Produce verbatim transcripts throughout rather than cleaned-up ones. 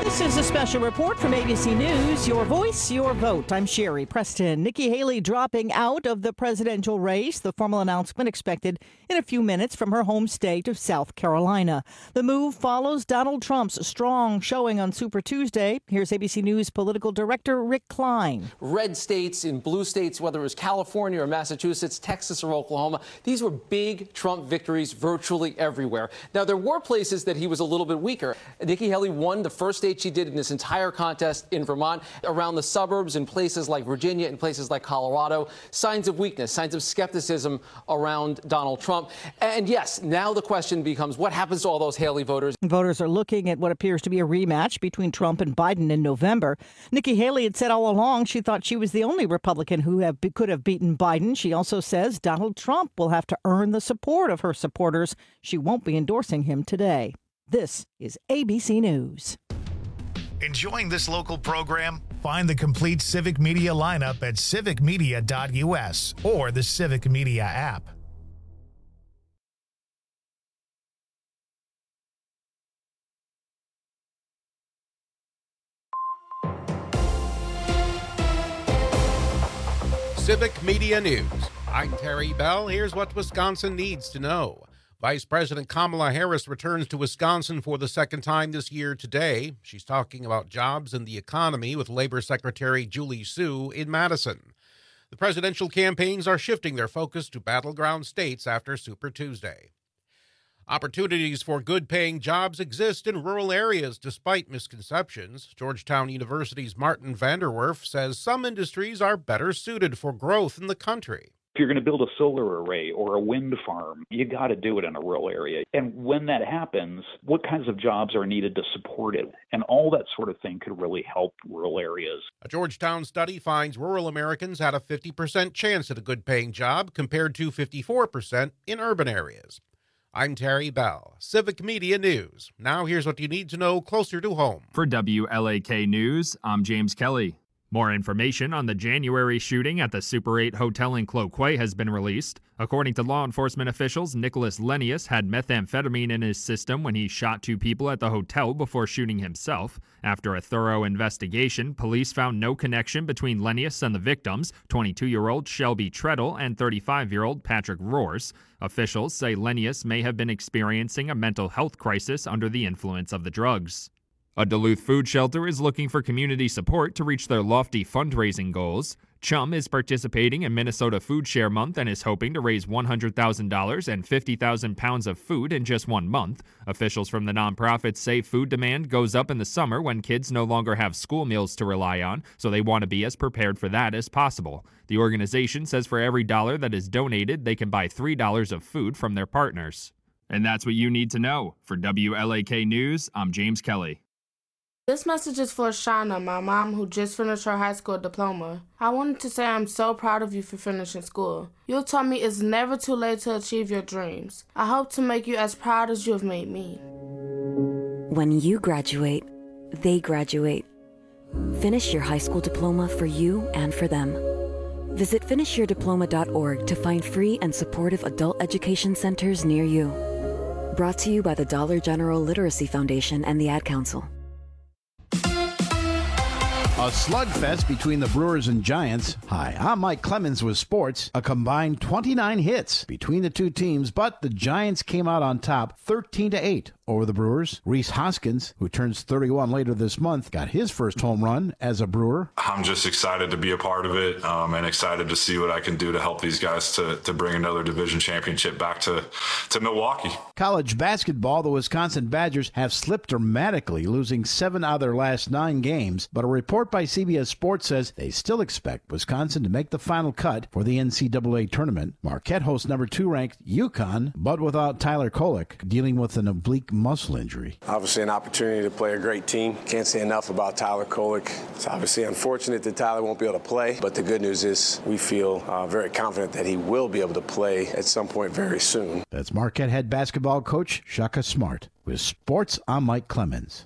This is a special report from A B C News. Your voice, your vote. I'm Sherry Preston. Nikki Haley dropping out of the presidential race. The formal announcement expected in a few minutes from her home state of South Carolina. The move follows Donald Trump's strong showing on Super Tuesday. Here's A B C News political director Rick Klein. Red states, in blue states, whether it was California or Massachusetts, Texas or Oklahoma, these were big Trump victories virtually everywhere. Now, there were places that he was a little bit weaker. Nikki Haley won the first state she did in this entire contest in Vermont. Around the suburbs in places like Virginia and places like Colorado, signs of weakness, signs of skepticism around Donald Trump. And yes, now the question becomes, what happens to all those Haley voters? Voters are looking at what appears to be a rematch between Trump and Biden in November. Nikki Haley had said all along she thought she was the only Republican who have, could have beaten Biden. She also says Donald Trump will have to earn the support of her supporters. She won't be endorsing him today. This is A B C News. Enjoying this local program? Find the complete Civic Media lineup at civic media dot u s or the Civic Media app. Civic Media News. I'm Terry Bell. Here's what Wisconsin needs to know. Vice President Kamala Harris returns to Wisconsin for the second time this year today. She's talking about jobs and the economy with Labor Secretary Julie Su in Madison. The presidential campaigns are shifting their focus to battleground states after Super Tuesday. Opportunities for good-paying jobs exist in rural areas despite misconceptions. Georgetown University's Martin Vanderwerf says some industries are better suited for growth in the country. If you're going to build a solar array or a wind farm, you got to do it in a rural area. And when that happens, what kinds of jobs are needed to support it? And all that sort of thing could really help rural areas. A Georgetown study finds rural Americans had a fifty percent chance at a good-paying job compared to fifty-four percent in urban areas. I'm Terry Bell, Civic Media News. Now here's what you need to know closer to home. For W L A K News, I'm James Kelly. More information on the January shooting at the Super eight Hotel in Cloquet has been released. According to law enforcement officials, Nicholas Lennius had methamphetamine in his system when he shot two people at the hotel before shooting himself. After a thorough investigation, police found no connection between Lennius and the victims, twenty-two-year-old Shelby Treadle and thirty-five-year-old Patrick Roars. Officials say Lennius may have been experiencing a mental health crisis under the influence of the drugs. A Duluth food shelter is looking for community support to reach their lofty fundraising goals. Chum is participating in Minnesota Food Share Month and is hoping to raise one hundred thousand dollars and fifty thousand pounds of food in just one month. Officials from the nonprofit say food demand goes up in the summer when kids no longer have school meals to rely on, so they want to be as prepared for that as possible. The organization says for every dollar that is donated, they can buy three dollars of food from their partners. And that's what you need to know. For W L A K News, I'm James Kelly. This message is for Shauna, my mom, who just finished her high school diploma. I wanted to say I'm so proud of you for finishing school. You taught me it's never too late to achieve your dreams. I hope to make you as proud as you have made me. When you graduate, they graduate. Finish your high school diploma for you and for them. Visit finish your diploma dot org to find free and supportive adult education centers near you. Brought to you by the Dollar General Literacy Foundation and the Ad Council. A slugfest between the Brewers and Giants. Hi, I'm Mike Clemens with sports. A combined twenty-nine hits between the two teams, but the Giants came out on top thirteen to eight over the Brewers. Rhys Hoskins, who turns thirty-one later this month, got his first home run as a Brewer. I'm just excited to be a part of it um, and excited to see what I can do to help these guys to, to bring another division championship back to, to Milwaukee. College basketball, the Wisconsin Badgers have slipped dramatically, losing seven out of their last nine games, but a report by C B S Sports says they still expect Wisconsin to make the final cut for the N C double A tournament. Marquette hosts number two ranked UConn, but without Tyler Kolek, dealing with an oblique muscle injury. Obviously an opportunity to play a great team. Can't say enough about Tyler Kolek. It's obviously unfortunate that Tyler won't be able to play, but the good news is we feel uh, very confident that he will be able to play at some point very soon. That's Marquette head basketball coach Shaka Smart. With sports, I'm Mike Clemens.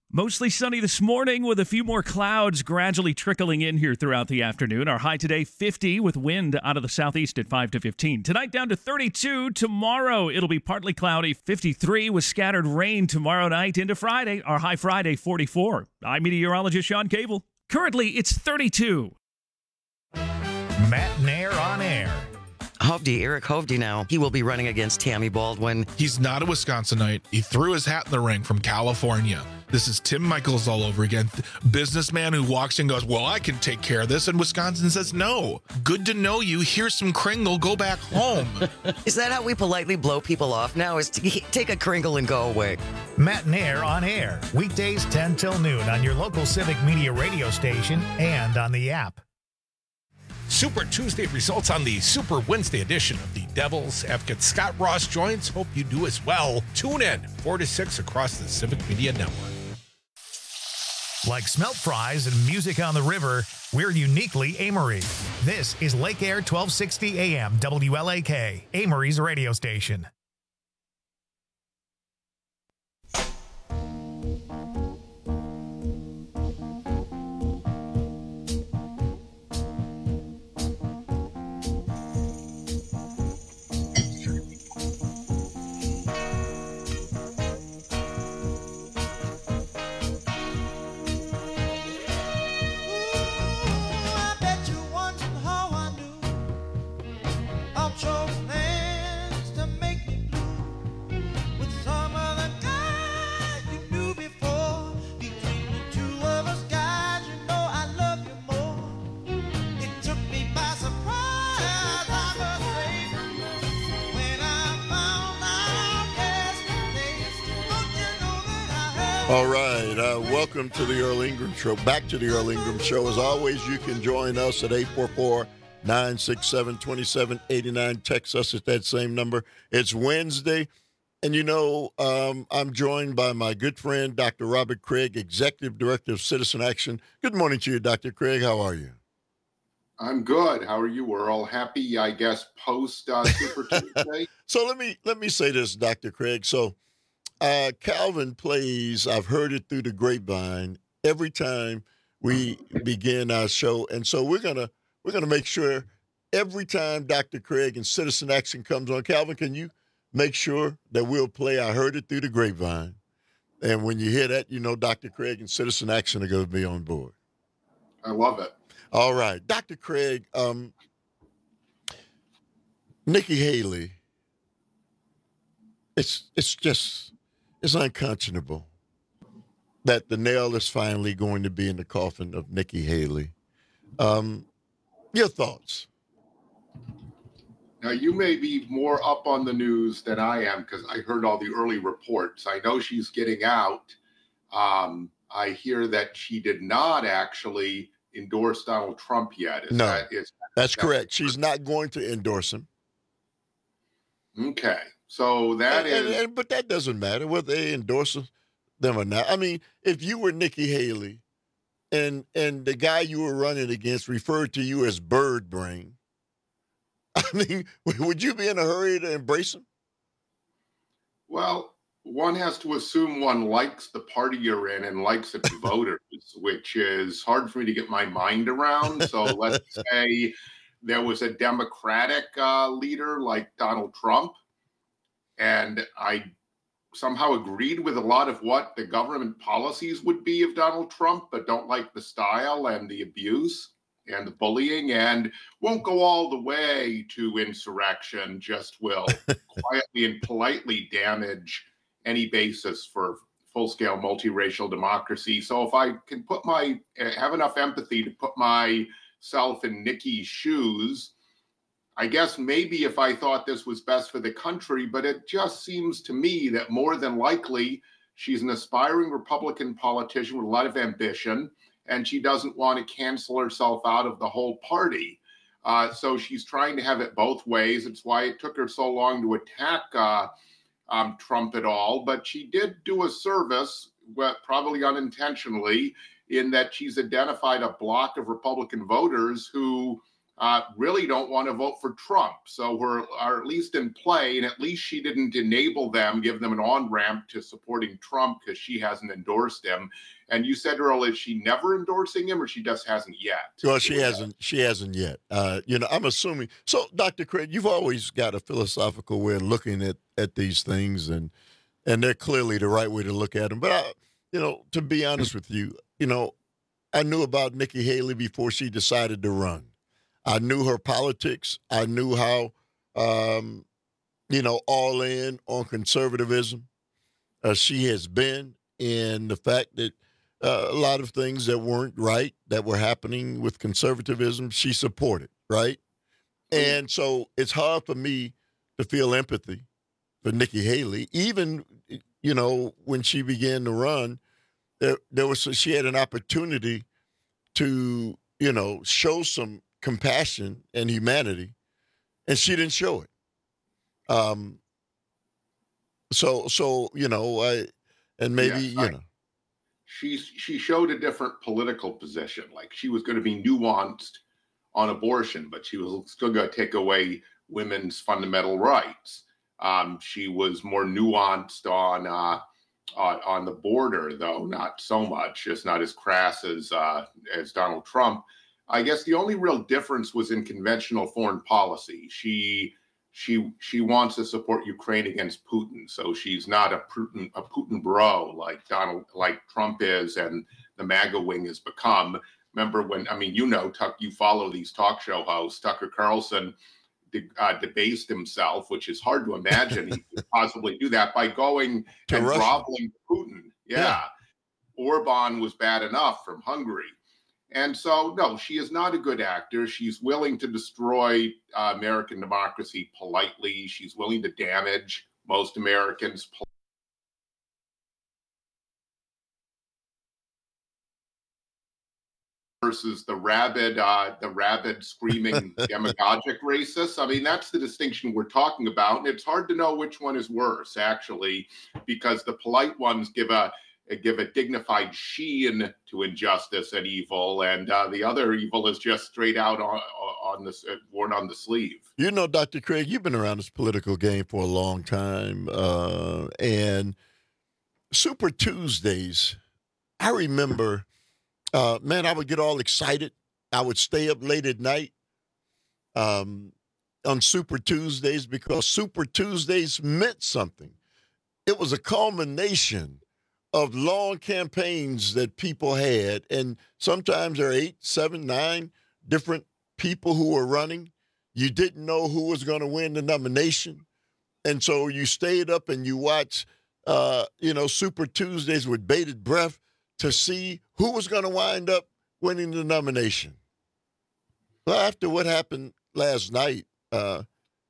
Mostly sunny this morning with a few more clouds gradually trickling in here throughout the afternoon. Our high today, fifty, with wind out of the southeast at five to fifteen. Tonight down to thirty-two. Tomorrow it'll be partly cloudy, fifty-three, with scattered rain tomorrow night into Friday. Our high Friday, forty-four. I'm meteorologist Sean Cable. Currently it's thirty-two. Matt Nair on air. Hovde, Eric Hovde now. He will be running against Tammy Baldwin. He's not a Wisconsinite. He threw his hat in the ring from California. This is Tim Michaels all over again. Businessman who walks in and goes, well, I can take care of this. And Wisconsin says, no. Good to know you. Here's some Kringle. Go back home. Is that how we politely blow people off now? Is to take a Kringle and go away? Matt Nair on air. Weekdays ten till noon on your local Civic Media radio station and on the app. Super Tuesday results on the Super Wednesday edition of the Devils Advocate. Scott Ross joins. Hope you do as well. Tune in four to six across the Civic Media Network. Like smelt fries and music on the river, we're uniquely Amory. This is Lake Air twelve sixty A M W L A K, Amory's radio station. All right, uh, welcome to the Earl Ingram Show. Back to the Earl Ingram Show. As always, you can join us at eight four four, nine six seven, two seven eight nine. Text us at that same number. It's Wednesday, and you know, um, I'm joined by my good friend, Doctor Robert Craig, Executive Director of Citizen Action. Good morning to you, Doctor Craig. How are you? I'm good. How are you, Earl? Happy, I guess, post uh, Super Tuesday. So let me let me say this, Doctor Craig. So uh, Calvin plays, I've heard it through the grapevine every time we begin our show. And so we're gonna we're gonna make sure every time Doctor Craig and Citizen Action comes on. Calvin, can you make sure that we'll play I Heard It Through the Grapevine? And when you hear that, you know Doctor Craig and Citizen Action are going to be on board. I love it. All right. Doctor Craig, um, Nikki Haley, it's it's just, it's unconscionable that the nail is finally going to be in the coffin of Nikki Haley. Um, your thoughts? Now, you may be more up on the news than I am because I heard all the early reports. I know she's getting out. Um, I hear that she did not actually endorse Donald Trump yet. Is no, that, is, that's correct. She's not going to endorse him. Okay. So that and, is... And, and, but that doesn't matter whether they endorse them or not. I mean, if you were Nikki Haley and and the guy you were running against referred to you as bird brain, I mean, would you be in a hurry to embrace him? Well, one has to assume one likes the party you're in and likes its voters, which is hard for me to get my mind around. So let's say there was a Democratic uh, leader like Donald Trump, and I somehow agreed with a lot of what the government policies would be of Donald Trump, but don't like the style and the abuse and the bullying, and won't go all the way to insurrection, just will quietly and politely damage any basis for full-scale multiracial democracy. So if I can put my, have enough empathy to put myself in Nikki's shoes, I guess maybe if I thought this was best for the country, but it just seems to me that more than likely she's an aspiring Republican politician with a lot of ambition, and she doesn't want to cancel herself out of the whole party. Uh, so she's trying to have it both ways. It's why it took her so long to attack uh, um, Trump at all. But she did do a service, well, probably unintentionally, in that she's identified a block of Republican voters who uh, really don't want to vote for Trump. So we're are at least in play, and at least she didn't enable them, give them an on-ramp to supporting Trump because she hasn't endorsed him. And you said earlier, is she never endorsing him, or she just hasn't yet? Well, she hasn't. She hasn't yet. Uh, you know, I'm assuming. So, Doctor Craig, you've always got a philosophical way of looking at, at these things, and and they're clearly the right way to look at them. But I, you know, to be honest with you, you know, I knew about Nikki Haley before she decided to run. I knew her politics. I knew how, um, you know, all in on conservatism uh, she has been, and the fact that uh, a lot of things that weren't right that were happening with conservatism, she supported, right? And so it's hard for me to feel empathy for Nikki Haley, even, you know, when she began to run, there, there was she had an opportunity to, you know, show some compassion and humanity, and she didn't show it. Um. So, so you know, I, and maybe Yes, you I, know, she she showed a different political position. Like she was going to be nuanced on abortion, but she was still going to take away women's fundamental rights. Um, she was more nuanced on uh, on, on the border, though not so much, just not as crass as uh, as Donald Trump. I guess the only real difference was in conventional foreign policy. She she she wants to support Ukraine against Putin, so she's not a Putin a Putin bro like Donald like Trump is, and the MAGA wing has become. Remember when? I mean, you know, Tuck, you follow these talk show hosts. Tucker Carlson de, uh, debased himself, which is hard to imagine he could possibly do that by going To and Russia. groveling to Putin. Yeah. Yeah. Orban was bad enough from Hungary. And so, no, she is not a good actor. She's willing to destroy uh, American democracy politely. She's willing to damage most Americans politely. Versus the rabid, uh, the rabid, screaming, demagogic racists. I mean, that's the distinction we're talking about, and it's hard to know which one is worse, actually, because the polite ones give a give a dignified sheen to injustice and evil, and uh, the other evil is just straight out on on the worn on the sleeve. You know, Doctor Craig, you've been around this political game for a long time, uh, and Super Tuesdays, I remember. Uh, man, I would get all excited. I would stay up late at night um, on Super Tuesdays because Super Tuesdays meant something. It was a culmination of long campaigns that people had, and sometimes there are eight, seven, nine different people who were running. You didn't know who was going to win the nomination, and so you stayed up and you watched, uh, you know, Super Tuesdays with bated breath to see who was going to wind up winning the nomination. Well, after what happened last night, uh,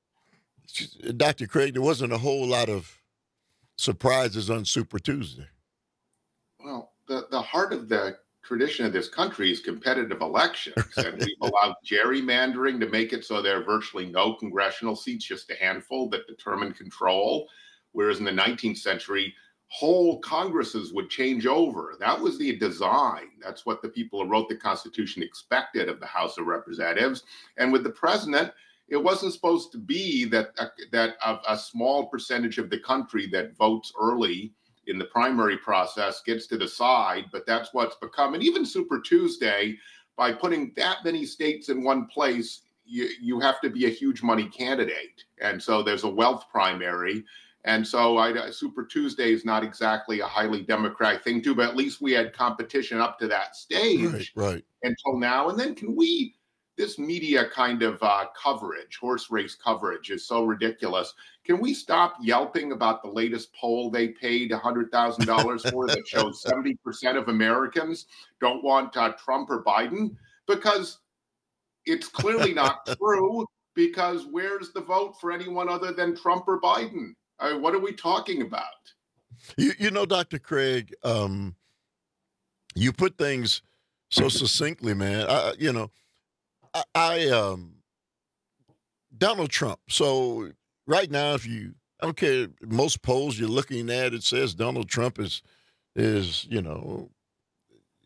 Doctor Craig, there wasn't a whole lot of surprises on Super Tuesday. Well, the, the heart of the tradition of this country is competitive elections, and we've allowed gerrymandering to make it so there are virtually no congressional seats, just a handful that determine control, whereas in the nineteenth century, whole Congresses would change over. That was the design. That's what the people who wrote the Constitution expected of the House of Representatives. And with the president, it wasn't supposed to be that uh, that a, a small percentage of the country that votes early in the primary process gets to decide, but that's what's become. And even Super Tuesday, by putting that many states in one place, you, you have to be a huge money candidate. And so there's a wealth primary. And so I, Super Tuesday is not exactly a highly democratic thing too, but at least we had competition up to that stage right, right. until now. And then can we, this media kind of uh, coverage, horse race coverage is so ridiculous. Can we stop yelping about the latest poll they paid one hundred thousand dollars for that shows seventy percent of Americans don't want uh, Trump or Biden? Because it's clearly not true, because where's the vote for anyone other than Trump or Biden? I mean, what are we talking about? You, you know, Doctor Craig, um, you put things so succinctly, man. I, you know, I, I um, Donald Trump. So right now, if you, I don't care, most polls you're looking at, it says Donald Trump is, is you know,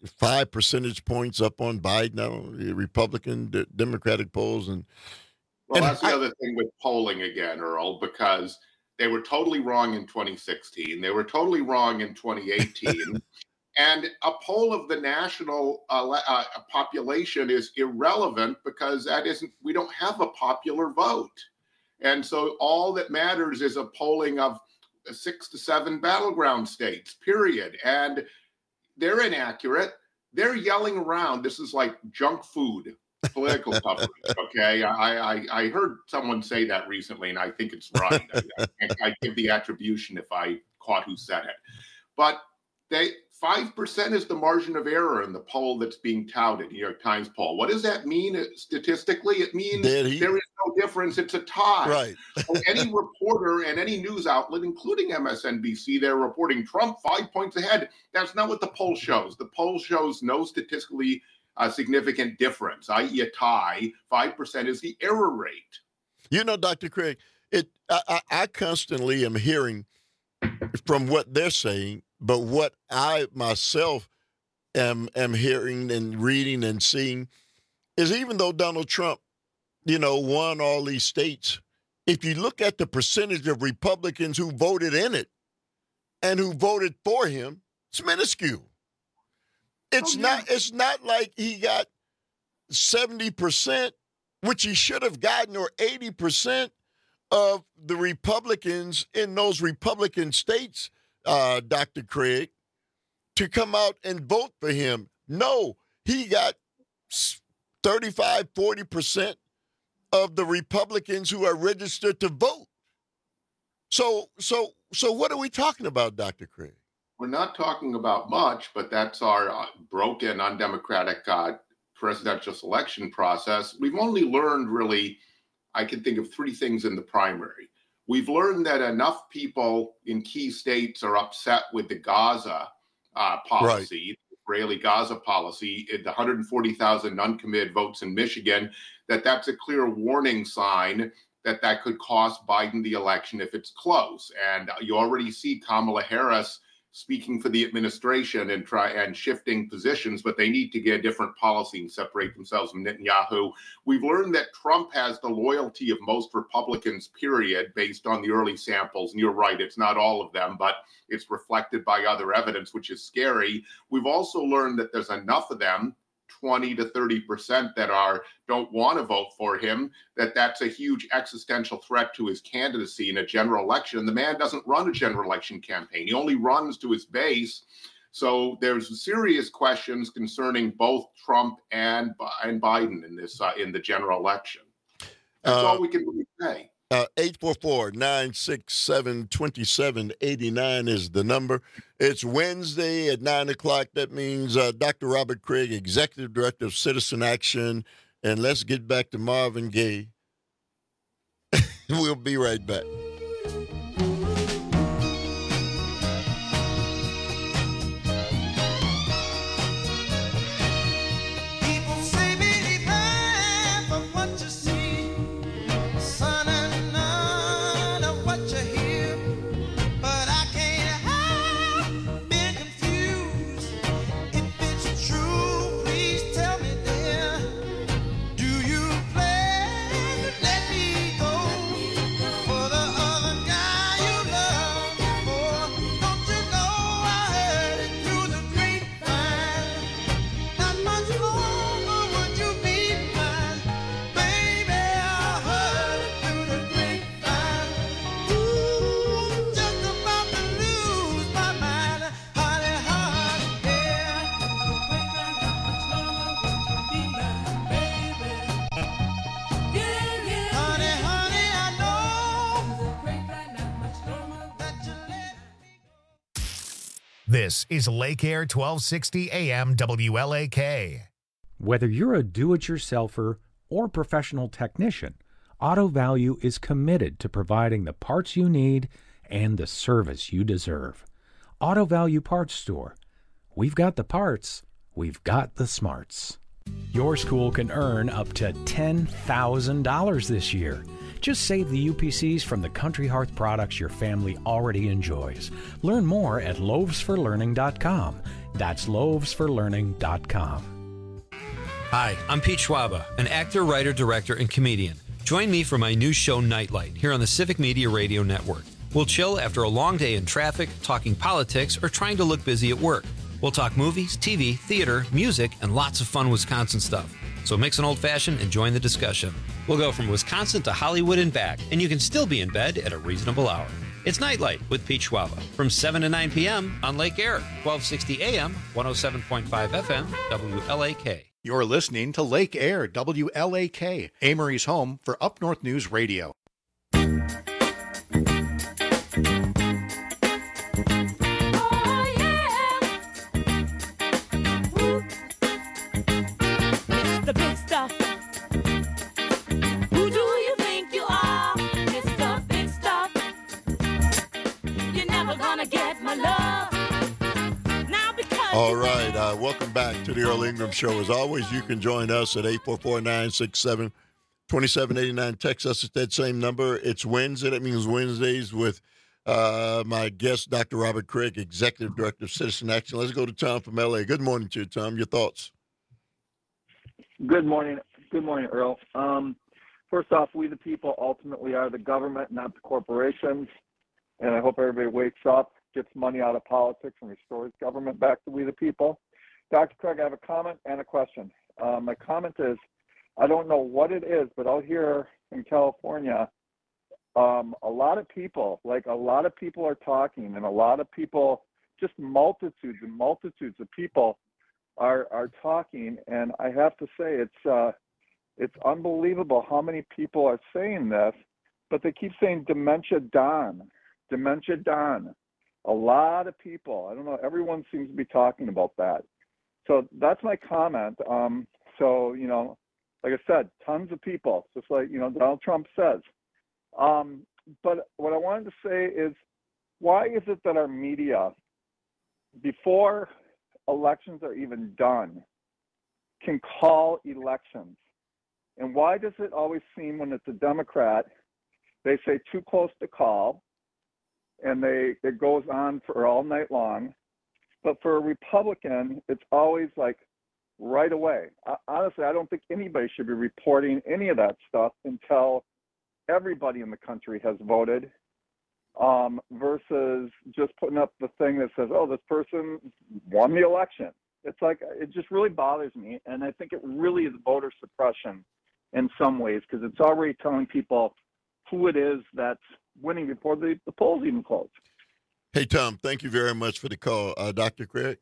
five percentage points up on Biden, I don't know, Republican, d- Democratic polls. And, well, and that's the I, other thing with polling again, Earl, because they were totally wrong in twenty sixteen. They were totally wrong in twenty eighteen. And a poll of the national uh, uh, population is irrelevant because that isn't, we don't have a popular vote. And so all that matters is a polling of six to seven battleground states, period. And they're inaccurate. They're yelling around. This is like junk food political coverage. Okay. I, I, I heard someone say that recently, and I think it's right. I, I, I give the attribution if I caught who said it. But they five percent is the margin of error in the poll that's being touted, New York Times poll. What does that mean statistically? It means he, there is no difference. It's a tie. Right. So any reporter and any news outlet, including M S N B C, they're reporting Trump five points ahead. That's not what the poll shows. The poll shows no statistically uh, significant difference, that is a tie. five percent is the error rate. You know, Doctor Craig, it I, I, I constantly am hearing from what they're saying, but what I myself am am hearing and reading and seeing is even though Donald Trump, you know, won all these states, if you look at the percentage of Republicans who voted in it and who voted for him, it's minuscule. It's oh, yeah. not it's not like he got seventy percent, which he should have gotten, or eighty percent of the Republicans in those Republican states, uh, Doctor Craig, to come out and vote for him. No, he got thirty-five, forty percent of the Republicans who are registered to vote. So, so, so what are we talking about, Doctor Craig? We're not talking about much, but that's our uh, broken, undemocratic uh, presidential selection process. We've only learned really, I can think of three things in the primary. We've learned that enough people in key states are upset with the Gaza uh, policy, right. the Israeli Gaza policy, the one hundred forty thousand uncommitted votes in Michigan, that that's a clear warning sign that that could cost Biden the election if it's close. And you already see Kamala Harris speaking for the administration and try and shifting positions, but they need to get a different policy and separate themselves from Netanyahu. We've learned that Trump has the loyalty of most Republicans, period, based on the early samples. And you're right, it's not all of them, but it's reflected by other evidence, which is scary. We've also learned that there's enough of them, twenty to thirty percent, that are don't want to vote for him, that that's a huge existential threat to his candidacy in a general election. The man doesn't run a general election campaign. He only runs to his base. So there's serious questions concerning both Trump and, and Biden in this uh, in the general election. That's uh, all we can really say. Uh, eight four four, nine six seven, two seven eight nine is the number. It's Wednesday at nine o'clock. That means uh, Doctor Robert Craig, Executive Director of Citizen Action. And let's get back to Marvin Gaye. We'll be right back. This is Lake Air twelve sixty A M W L A K. Whether you're a do-it-yourselfer or professional technician, Auto Value is committed to providing the parts you need and the service you deserve. Auto Value Parts Store. We've got the parts. We've got the smarts. Your school can earn up to ten thousand dollars this year. Just save the U P Cs from the Country Hearth products your family already enjoys. Learn more at loaves for learning dot com. That's loaves for learning dot com. Hi, I'm Pete Schwaba, an actor, writer, director, and comedian. Join me for my new show, Nightlight, here on the Civic Media Radio Network. We'll chill after a long day in traffic, talking politics, or trying to look busy at work. We'll talk movies, T V, theater, music, and lots of fun Wisconsin stuff. So mix an old-fashioned and join the discussion. We'll go from Wisconsin to Hollywood and back, and you can still be in bed at a reasonable hour. It's Nightlight with Pete Schwaba from seven to nine p.m. on Lake Air, twelve sixty A M, one oh seven point five F M, W L A K. You're listening to Lake Air, W L A K, Amory's home for Up North News Radio. The big stuff. Who do you think you are? It's the big stuff. You're never gonna get my love. Now because All right, uh, welcome back to the Earl Ingram Show. As always, you can join us at eight four four, nine six seven, two seven eight nine. Text us at that same number. It's Wednesday. That means Wednesdays with uh, my guest, Doctor Robert Craig, Executive Director of Citizen Action. Let's go to Tom from L A. Good morning to you, Tom. Your thoughts? Good morning. Good morning, Earl. Um, first off, we the people ultimately are the government, not the corporations. And I hope everybody wakes up, gets money out of politics, and restores government back to we the people. Doctor Craig, I have a comment and a question. Uh, my comment is, I don't know what it is, but out here in California, um, a lot of people, like a lot of people are talking, and a lot of people, just multitudes and multitudes of people are are talking, and I have to say it's uh, it's unbelievable how many people are saying this, but they keep saying dementia Don, dementia Don. A lot of people, I don't know, everyone seems to be talking about that. So that's my comment. Um, so, you know, like I said, tons of people, just like, you know, Donald Trump says. Um, but what I wanted to say is, why is it that our media, before elections are even done, can call elections? And why does it always seem when it's a Democrat, they say too close to call, and they it goes on for all night long. But for a Republican, it's always like right away. I, honestly, I don't think anybody should be reporting any of that stuff until everybody in the country has voted, um, versus just putting up the thing that says, oh, this person won the election. It's like, it just really bothers me. And I think it really is voter suppression in some ways, because it's already telling people who it is that's winning before the, the polls even close. Hey, Tom, thank you very much for the call. Uh, Doctor Craig?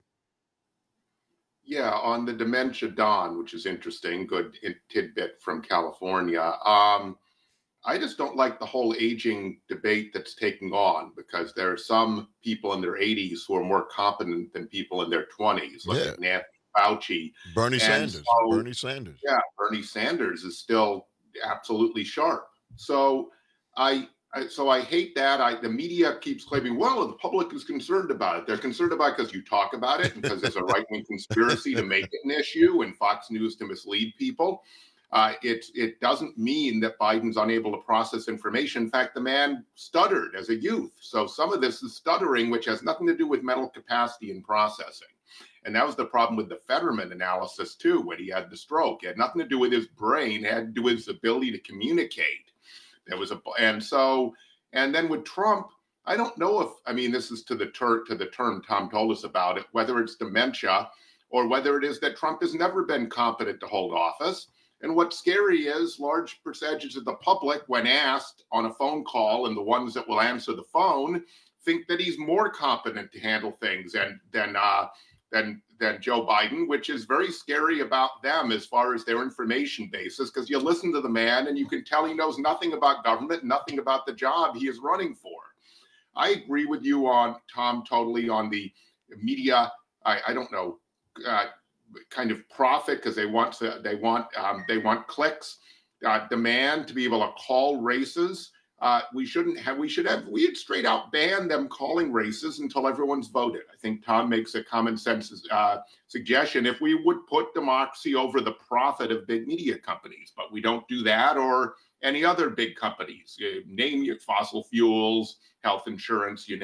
Yeah, on the dementia Don, which is interesting, good tidbit from California. Um, I just don't like the whole aging debate that's taking on, because there are some people in their eighties who are more competent than people in their twenties. Look Yeah. at Nancy Fauci. Bernie And Sanders. so- Bernie Sanders. Yeah, Bernie Sanders is still absolutely sharp. So I, I so I hate that. I the media keeps claiming, well, the public is concerned about it. They're concerned about it because you talk about it, and because there's a right-wing conspiracy to make it an issue, and Fox News to mislead people. Uh, it it doesn't mean that Biden's unable to process information. In fact, the man stuttered as a youth. So some of this is stuttering, which has nothing to do with mental capacity and processing. And that was the problem with the Fetterman analysis, too, when he had the stroke. It had nothing to do with his brain. It had to do with his ability to communicate. There was a, and so, and then with Trump, I don't know if, I mean, this is to the, ter- to the term Tom told us about it, whether it's dementia or whether it is that Trump has never been competent to hold office. And what's scary is large percentages of the public, when asked on a phone call, and the ones that will answer the phone, think that he's more competent to handle things and than uh, than than Joe Biden, which is very scary about them as far as their information basis, because you listen to the man and you can tell he knows nothing about government, nothing about the job he is running for. I agree with you on, Tom, totally on the media. I, I don't know, uh, kind of profit because they want to, they want um, they want clicks, uh, demand to be able to call races. Uh, we shouldn't have, we should have, we had straight out banned them calling races until everyone's voted. I think Tom makes a common sense uh, suggestion if we would put democracy over the profit of big media companies, but we don't do that, or any other big companies, you name your fossil fuels, health insurance, you name it.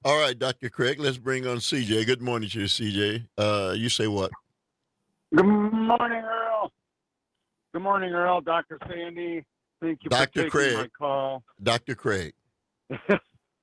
All right, Doctor Craig, let's bring on C J. Good morning to you, C J. Uh, you say what? Good morning, Earl. Good morning, Earl. Doctor Sandy, thank you Doctor for taking Craig. my call. Doctor Craig. Yes,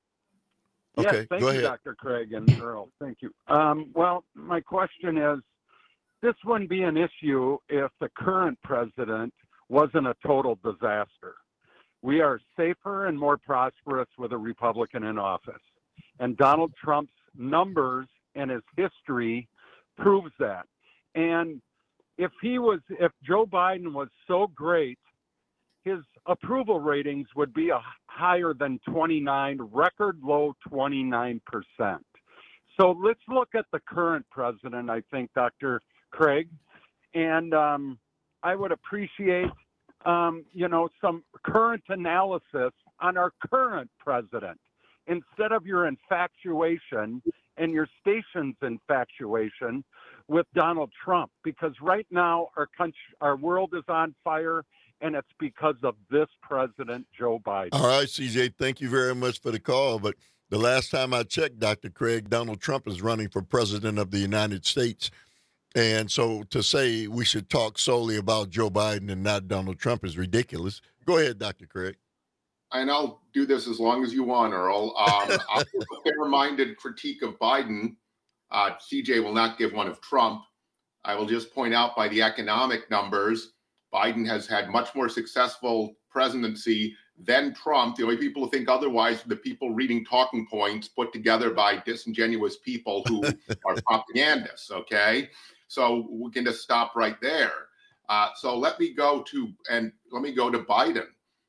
Okay, thank go you, ahead. Doctor Craig and Earl. Thank you. Um, well, my question is, this wouldn't be an issue if the current president wasn't a total disaster. We are safer and more prosperous with a Republican in office. And Donald Trump's numbers and his history proves that. And if he was, if Joe Biden was so great, his approval ratings would be a higher than twenty-nine, record low twenty-nine percent. So let's look at the current president, I think, Doctor Craig. And um, I would appreciate, um, you know, some current analysis on our current president instead of your infatuation and your station's infatuation with Donald Trump. Because right now our country, our world is on fire, and it's because of this president, Joe Biden. All right, C J, thank you very much for the call. But the last time I checked, Doctor Craig, Donald Trump is running for president of the United States. And so to say we should talk solely about Joe Biden and not Donald Trump is ridiculous. Go ahead, Doctor Craig. And I'll do this as long as you want, Earl. Um, I'll give a fair-minded critique of Biden. Uh, C J will not give one of Trump. I will just point out by the economic numbers, Biden has had much more successful presidency than Trump. The only people who think otherwise are the people reading talking points put together by disingenuous people who are propagandists, okay? So we can just stop right there. Uh, so let me go to, and let me go to Biden.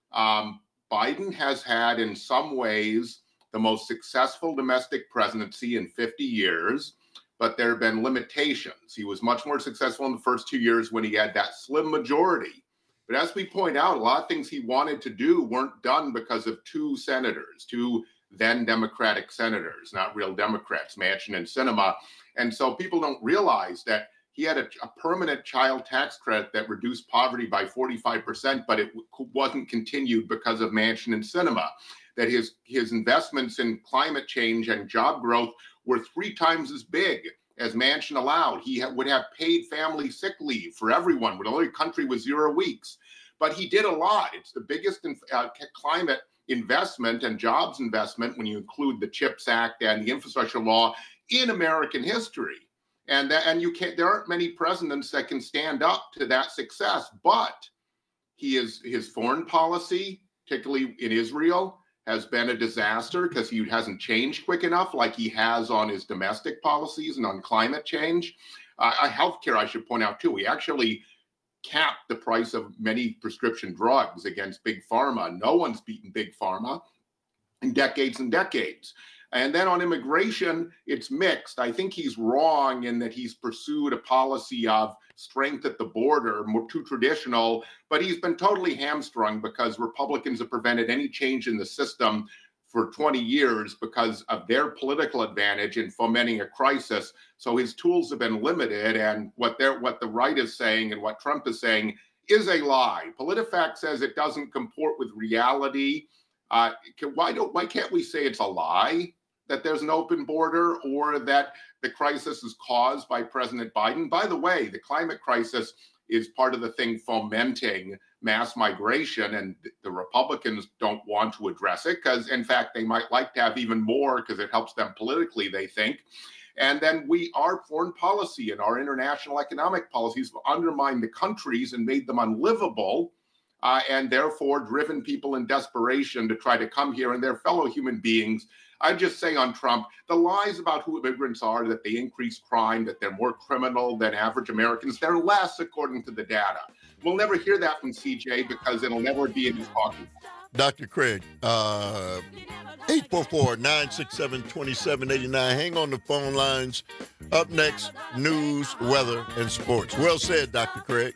Um, Biden has had, in some ways, the most successful domestic presidency in fifty years, but there have been limitations. He was much more successful in the first two years when he had that slim majority. But as we point out, a lot of things he wanted to do weren't done because of two senators, two then Democratic senators, not real Democrats, Manchin and Sinema. And so people don't realize that he had a, a permanent child tax credit that reduced poverty by forty-five percent, but it w- wasn't continued because of Manchin and Sinema. That his, his investments in climate change and job growth were three times as big as Manchin allowed. He ha- would have paid family sick leave for everyone, with only country with zero weeks. But he did a lot. It's the biggest in, uh, climate investment and jobs investment when you include the CHIPS Act and the infrastructure law in American history. And that, and you can't. There aren't many presidents that can stand up to that success. But he is his foreign policy, particularly in Israel, has been a disaster because he hasn't changed quick enough, like he has on his domestic policies and on climate change. Uh, healthcare, I should point out too. He actually capped the price of many prescription drugs against big pharma. No one's beaten big pharma in decades and decades. And then on immigration, it's mixed. I think he's wrong in that he's pursued a policy of strength at the border, more too traditional, but he's been totally hamstrung because Republicans have prevented any change in the system for twenty years because of their political advantage in fomenting a crisis. So his tools have been limited, and what they're, what the right is saying and what Trump is saying is a lie. PolitiFact says it doesn't comport with reality. Uh, can, why don't why can't we say it's a lie that there's an open border, or that the crisis is caused by President Biden? By the way, the climate crisis is part of the thing fomenting mass migration, and the Republicans don't want to address it because, in fact, they might like to have even more because it helps them politically, they think. And then we, our foreign policy and our international economic policies have undermined the countries and made them unlivable, uh, and therefore driven people in desperation to try to come here, and their fellow human beings. I'd just say on Trump, the lies about who immigrants are, that they increase crime, that they're more criminal than average Americans, they're less according to the data. We'll never hear that from C J because it'll never be in his talking. Doctor Craig, uh, eight four four, nine six seven, two seven eight nine. Hang on the phone lines. Up next, news, weather, and sports. Well said, Doctor Craig.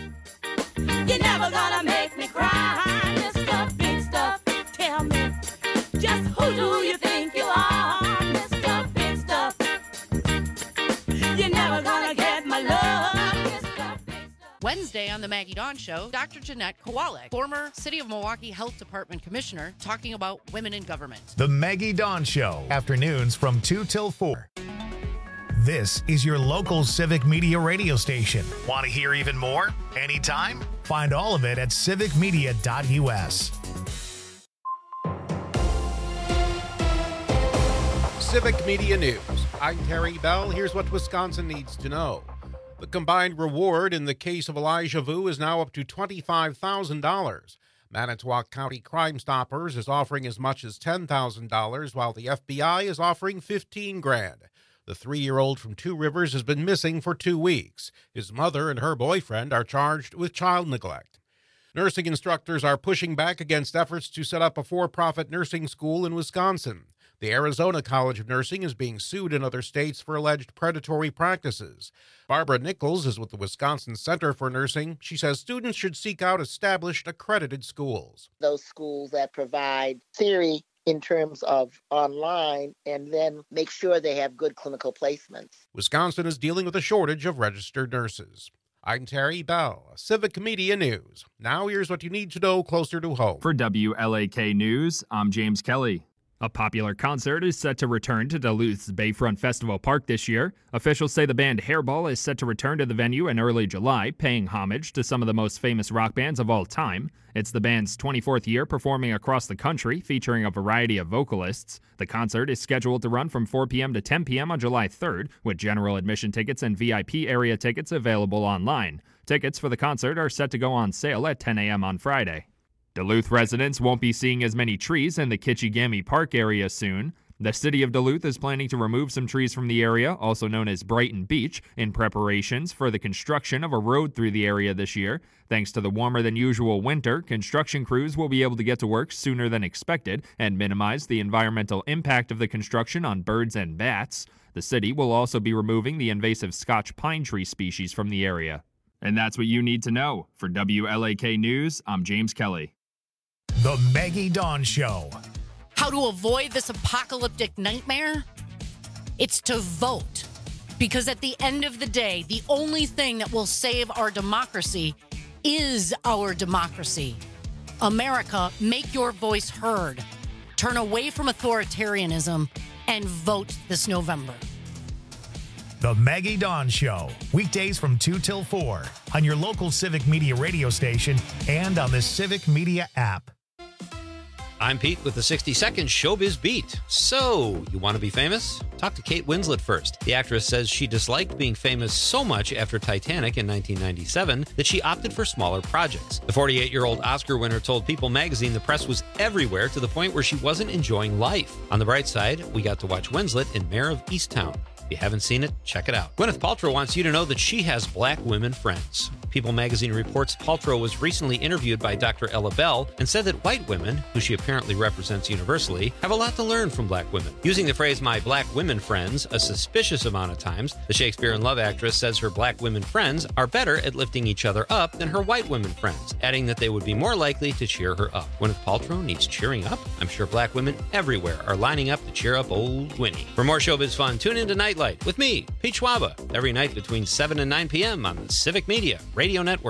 You're never gonna make me cry, Mister Big Stuff. Tell me, just who do you think you are, Mister Big Stuff? You're never gonna get my love, Mister Big Stuff. Wednesday. Today on the Maggie Dawn Show, Doctor Jeanette Kowalik, former City of Milwaukee Health Department Commissioner, talking about women in government. The Maggie Dawn Show, afternoons from two till four. This is your local Civic Media radio station. Want to hear even more? Anytime? Find all of it at civic media dot u s. Civic Media News. I'm Terry Bell. Here's what Wisconsin needs to know. The combined reward in the case of Elijah Vu is now up to twenty-five thousand dollars. Manitowoc County Crime Stoppers is offering as much as ten thousand dollars, while the F B I is offering fifteen grand. The three-year-old from Two Rivers has been missing for two weeks. His mother and her boyfriend are charged with child neglect. Nursing instructors are pushing back against efforts to set up a for-profit nursing school in Wisconsin. The Arizona College of Nursing is being sued in other states for alleged predatory practices. Barbara Nichols is with the Wisconsin Center for Nursing. She says students should seek out established, accredited schools. Those schools that provide theory in terms of online and then make sure they have good clinical placements. Wisconsin is dealing with a shortage of registered nurses. I'm Terry Bell, Civic Media News. Now here's what you need to know closer to home. For W L A K News, I'm James Kelly. A popular concert is set to return to Duluth's Bayfront Festival Park this year. Officials say the band Hairball is set to return to the venue in early July, paying homage to some of the most famous rock bands of all time. It's the band's twenty-fourth year performing across the country, featuring a variety of vocalists. The concert is scheduled to run from four p.m. to ten p.m. on July third, with general admission tickets and V I P area tickets available online. Tickets for the concert are set to go on sale at ten a.m. on Friday. Duluth residents won't be seeing as many trees in the Kitchigami Park area soon. The city of Duluth is planning to remove some trees from the area, also known as Brighton Beach, in preparations for the construction of a road through the area this year. Thanks to the warmer than usual winter, construction crews will be able to get to work sooner than expected and minimize the environmental impact of the construction on birds and bats. The city will also be removing the invasive Scotch pine tree species from the area. And that's what you need to know. For W L A K News, I'm James Kelly. The Maggie Dawn Show. How to avoid this apocalyptic nightmare? It's to vote. Because at the end of the day, the only thing that will save our democracy is our democracy. America, make your voice heard. Turn away from authoritarianism and vote this November. The Maggie Dawn Show, weekdays from two till four on your local Civic Media radio station and on the Civic Media app. I'm Pete with the sixty second Showbiz Beat. So, you want to be famous? Talk to Kate Winslet first. The actress says she disliked being famous so much after Titanic in nineteen ninety-seven that she opted for smaller projects. The forty-eight-year-old Oscar winner told People magazine the press was everywhere to the point where she wasn't enjoying life. On the bright side, we got to watch Winslet in Mayor of Easttown. If you haven't seen it, check it out. Gwyneth Paltrow wants you to know that she has black women friends. People magazine reports Paltrow was recently interviewed by Doctor Ella Bell and said that white women, who she apparently represents universally, have a lot to learn from black women. Using the phrase "my black women friends" a suspicious amount of times, the Shakespeare in Love actress says her black women friends are better at lifting each other up than her white women friends, adding that they would be more likely to cheer her up. Gwyneth Paltrow needs cheering up? I'm sure black women everywhere are lining up to cheer up old Winnie. For more showbiz fun, tune into Nightlight with me, Pete Schwaba, every night between seven and nine p.m. on the Civic Media Radio Network.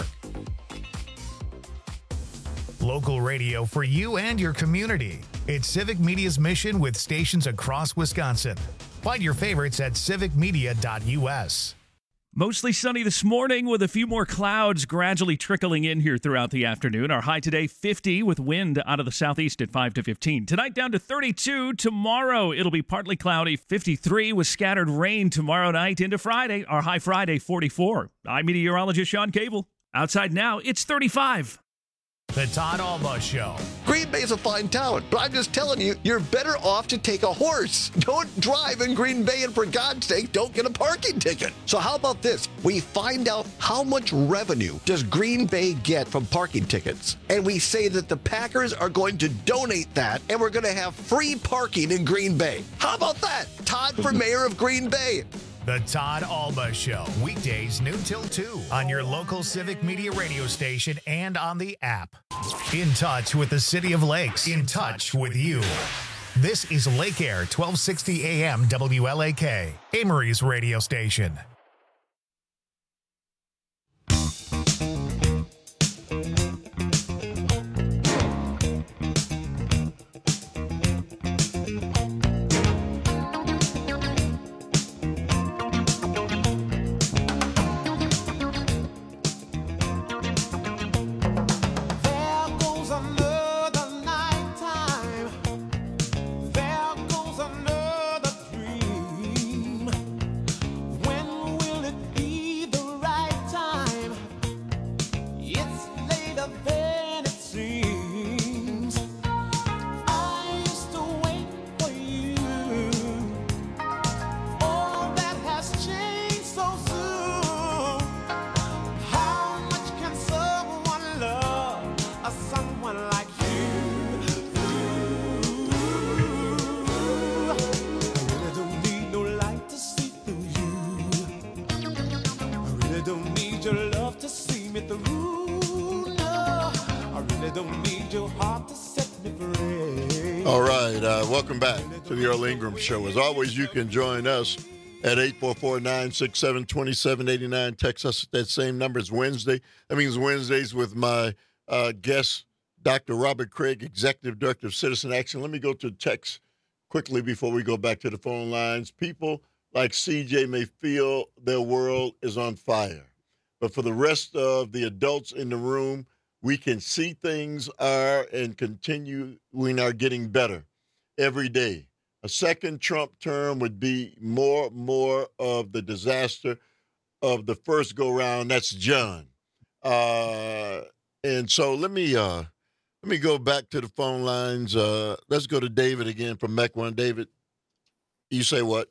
Local radio for you and your community. It's Civic Media's mission with stations across Wisconsin. Find your favorites at civic media dot u s. Mostly sunny this morning with a few more clouds gradually trickling in here throughout the afternoon. Our high today, fifty, with wind out of the southeast at five to fifteen. Tonight down to thirty-two. Tomorrow it'll be partly cloudy, fifty-three, with scattered rain tomorrow night into Friday. Our high Friday, forty-four. I'm meteorologist Sean Cable. Outside now, it's thirty-five. The Todd Alba Show. Green Bay's a fine town, but I'm just telling you, you're better off to take a horse. Don't drive in Green Bay, and for God's sake, don't get a parking ticket. So how about this? We find out how much revenue does Green Bay get from parking tickets, and we say that the Packers are going to donate that, and we're going to have free parking in Green Bay. How about that? Todd for mayor of Green Bay. The Todd Alba Show, weekdays noon till two on your local Civic Media radio station and on the app. In touch with the City of Lakes. In touch with you. This is Lake Air, twelve sixty A M W L A K, Amory's radio station. a someone like you. Ooh, I really don't need no light to see through you. I really don't need your love to see me through. No, I really don't need your heart to set me free. All right, uh, welcome back to the Earl Ingram Show. As always, you can join us at eight four four, nine six seven, two seven eight nine. Text us at that same number. It's Wednesday. That means Wednesdays with my uh, guest, Doctor Robert Craig, Executive Director of Citizen Action. Let me go to text quickly before we go back to the phone lines. People like C J may feel their world is on fire, but for the rest of the adults in the room, we can see things are and continue, we are getting better every day. A second Trump term would be more, more of the disaster of the first go-round. That's John. Uh, and so let me uh, let me go back to the phone lines. Uh, let's go to David again from Mech One. David, you say what?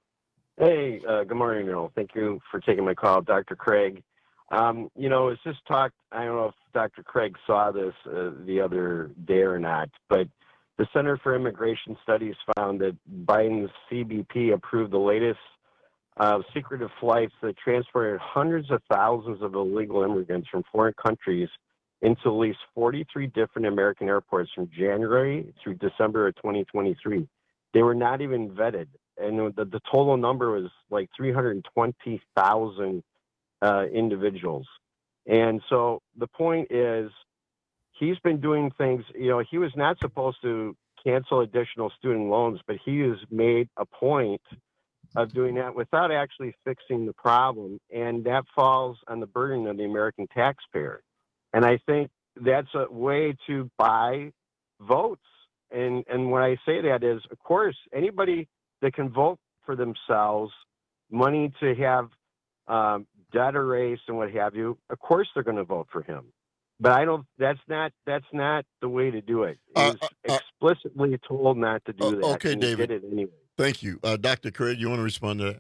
Hey, uh, good morning, Earl. Thank you for taking my call, Doctor Craig. Um, you know, it's just talked, I don't know if Doctor Craig saw this uh, the other day or not, but the Center for Immigration Studies found that Biden's C B P approved the latest uh, secretive flights that transported hundreds of thousands of illegal immigrants from foreign countries into at least forty-three different American airports from January through December of twenty twenty-three. They were not even vetted. And the, the total number was like three hundred twenty thousand uh, individuals. And so the point is, he's been doing things, you know, he was not supposed to cancel additional student loans, but he has made a point of doing that without actually fixing the problem. And that falls on the burden of the American taxpayer. And I think that's a way to buy votes. And, and when I say that is, of course, anybody that can vote for themselves, money to have um, debt erased and what have you, of course they're going to vote for him. But I don't. That's not. That's not the way to do it. He was uh, uh, explicitly told not to do uh, that. Okay, and David. He did it anyway. Thank you, uh, Doctor Craig. You want to respond to that?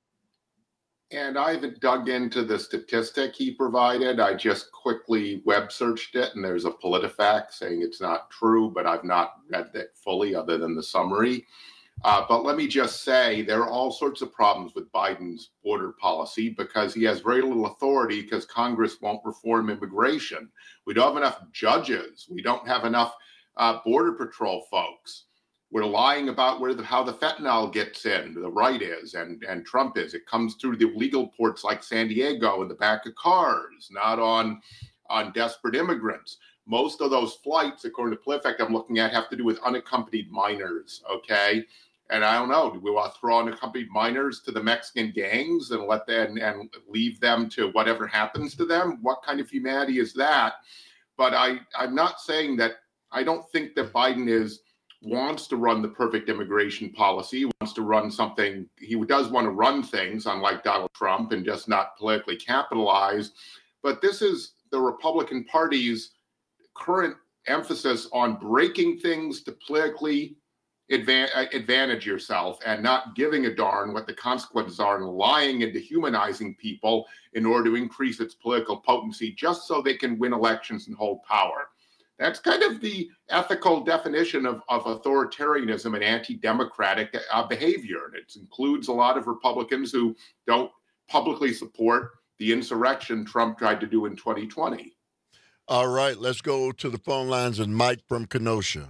And I haven't dug into the statistic he provided. I just quickly web searched it, and there's a PolitiFact saying it's not true, but I've not read it fully other than the summary. Uh, but let me just say there are all sorts of problems with Biden's border policy because he has very little authority because Congress won't reform immigration. We don't have enough judges. We don't have enough uh, Border Patrol folks. We're lying about where the, how the fentanyl gets in, the right is, and, and Trump is. It comes through the illegal ports like San Diego in the back of cars, not on, on desperate immigrants. Most of those flights, according to PolitiFact I'm looking at, have to do with unaccompanied minors, okay? And I don't know, do we want to throw unaccompanied minors to the Mexican gangs and let them and leave them to whatever happens to them? What kind of humanity is that? But I, I'm not saying that, I don't think that Biden is wants to run the perfect immigration policy. He wants to run something, he does want to run things, unlike Donald Trump, and just not politically capitalize. But this is the Republican Party's current emphasis on breaking things to politically Advan- advantage yourself and not giving a darn what the consequences are and lying and dehumanizing people in order to increase its political potency just so they can win elections and hold power. That's kind of the ethical definition of, of authoritarianism and anti-democratic uh, behavior. And it includes a lot of Republicans who don't publicly support the insurrection Trump tried to do in twenty twenty. All right, let's go to the phone lines and Mike from Kenosha.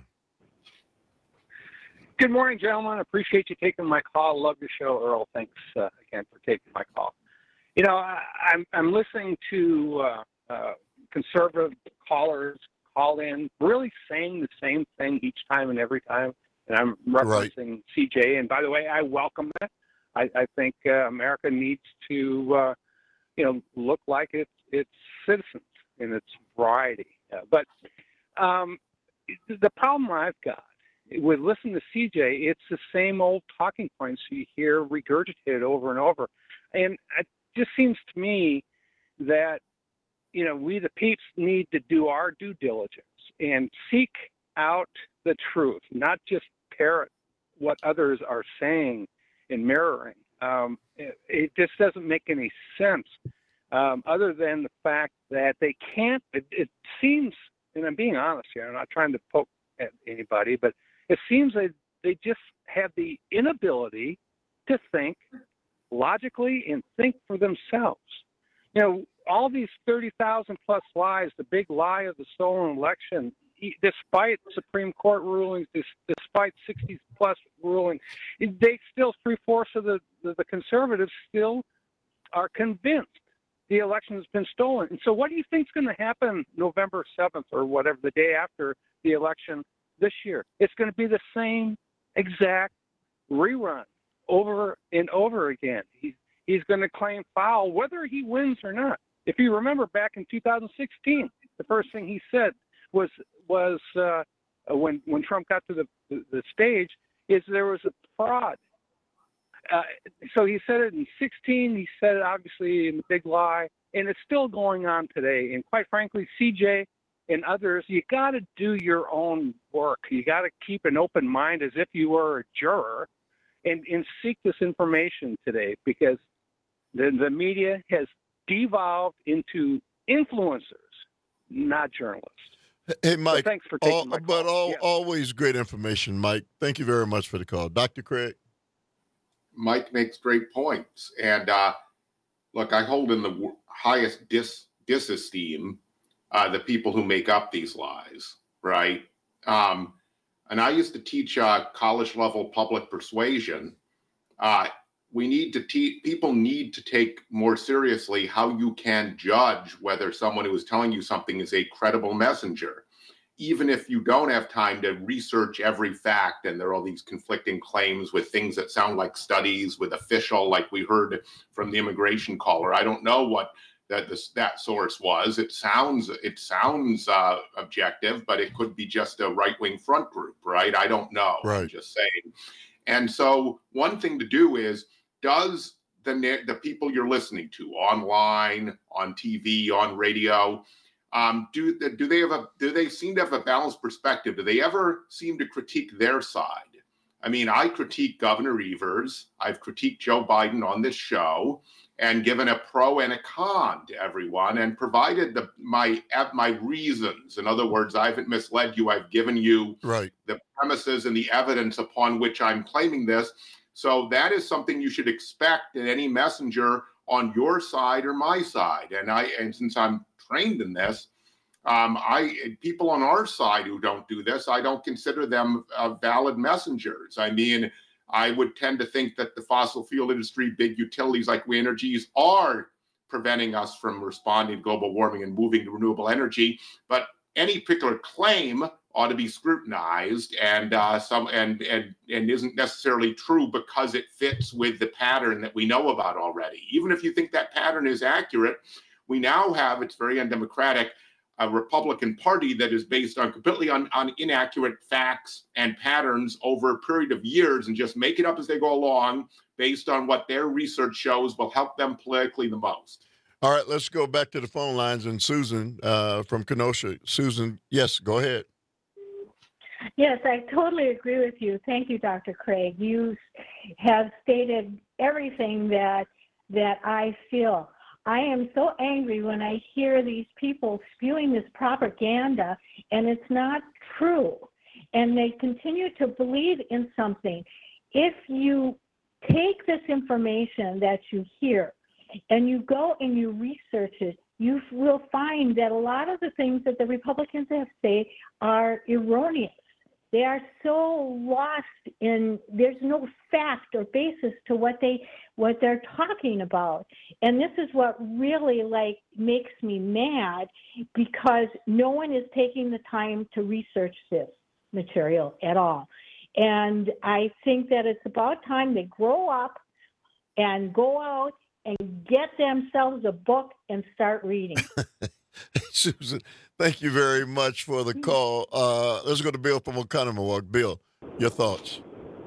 Good morning, gentlemen. I appreciate you taking my call. Love your show, Earl. Thanks uh, again for taking my call. You know, I, I'm I'm listening to uh, uh, conservative callers call in, really saying the same thing each time and every time. And I'm referencing right. C J. And by the way, I welcome that. I, I think uh, America needs to, uh, you know, look like it's its citizens in its variety. Uh, but um, the problem I've got with listening to C J, it's the same old talking points you hear regurgitated over and over. And it just seems to me that, you know, we the peeps need to do our due diligence and seek out the truth, not just parrot what others are saying and mirroring. Um, it, it just doesn't make any sense um, other than the fact that they can't, it, it seems and I'm being honest here, I'm not trying to poke at anybody, but it seems that they just have the inability to think logically and think for themselves. You know, all these thirty thousand plus lies, the big lie of the stolen election, despite Supreme Court rulings, despite sixty plus rulings, they still, three-fourths of the, the, the conservatives still are convinced the election has been stolen. And so what do you think is going to happen November seventh or whatever, the day after the election this year? It's going to be the same exact rerun over and over again. He, he's going to claim foul whether he wins or not. If you remember back in two thousand sixteen, the first thing he said was was uh, when when Trump got to the, the, the stage is there was a fraud. Uh, so he said it in sixteen. He said it obviously in the big lie, and it's still going on today. And quite frankly, C J and others, you got to do your own work. You got to keep an open mind as if you were a juror, and and seek this information today, because the the media has devolved into influencers, not journalists. Hey, Mike. So thanks for taking all, my call. But all, Yeah. always great information, Mike. Thank you very much for the call. Doctor Craig? Mike makes great points. And uh, look, I hold in the w- highest dis disesteem uh, the people who make up these lies, right? Um, and I used to teach uh, college level public persuasion. Uh, we need to teach, people need to take more seriously how you can judge whether someone who is telling you something is a credible messenger, even if you don't have time to research every fact. And there are all these conflicting claims with things that sound like studies with official, like we heard from the immigration caller. I don't know what that this, that source was. It sounds it sounds uh, objective, but it could be just a right-wing front group, right? I don't know. Right. I'm just saying. And so one thing to do is, does the the people you're listening to online, on T V, on radio, um, do do they have a do they seem to have a balanced perspective? Do they ever seem to critique their side? I mean, I critique Governor Evers. I've critiqued Joe Biden on this show and given a pro and a con to everyone and provided the my my reasons. In other words, I haven't misled you. I've given you right. the premises and the evidence upon which I'm claiming this. So that is something you should expect in any messenger on your side or my side. And I, and since I'm trained in this, um, I people on our side who don't do this, I don't consider them uh, valid messengers. I mean, I would tend to think that the fossil fuel industry, big utilities like wind energies, are preventing us from responding to global warming and moving to renewable energy. But any particular claim ought to be scrutinized and uh, some and and and isn't necessarily true because it fits with the pattern that we know about already. Even if you think that pattern is accurate, we now have, it's very undemocratic, a Republican Party that is based on completely on, on inaccurate facts and patterns over a period of years and just make it up as they go along based on what their research shows will help them politically the most. All right, let's go back to the phone lines. And Susan uh, from Kenosha. Susan, yes, go ahead. Yes, I totally agree with you. Thank you, Doctor Craig. You have stated everything that that I feel. I am so angry when I hear these people spewing this propaganda, and it's not true. And they continue to believe in something. If you take this information that you hear and you go and you research it, you will find that a lot of the things that the Republicans have said are erroneous. They are so lost in, there's no fact or basis to what they what they're talking about. And this is what really like makes me mad, because no one is taking the time to research this material at all. And I think that it's about time they grow up and go out and get themselves a book and start reading. Susan, thank you very much for the call. Uh, let's go to Bill from Oconomowoc. Bill, your thoughts?